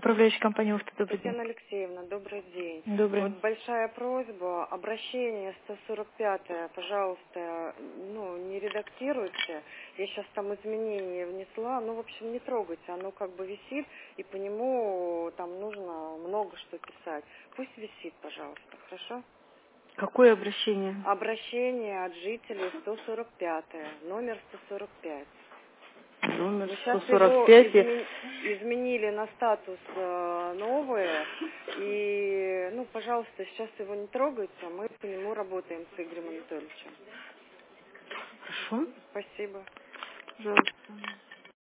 управляющая компания «Уфта». Добрый день. Татьяна Алексеевна, добрый день. Добрый. Вот большая просьба, обращение 145, пожалуйста, не редактируйте. Я сейчас там изменения внесла, в общем, не трогайте, оно как бы висит, и по нему там нужно много что писать. Пусть висит, пожалуйста, хорошо? Какое обращение? Обращение от жителей 145, номер 145. Номер Сейчас 145. его изменили на статус новые, и, пожалуйста, сейчас его не трогайте, а мы по нему работаем с Игорем Анатольевичем. Хорошо. Спасибо. Пожалуйста.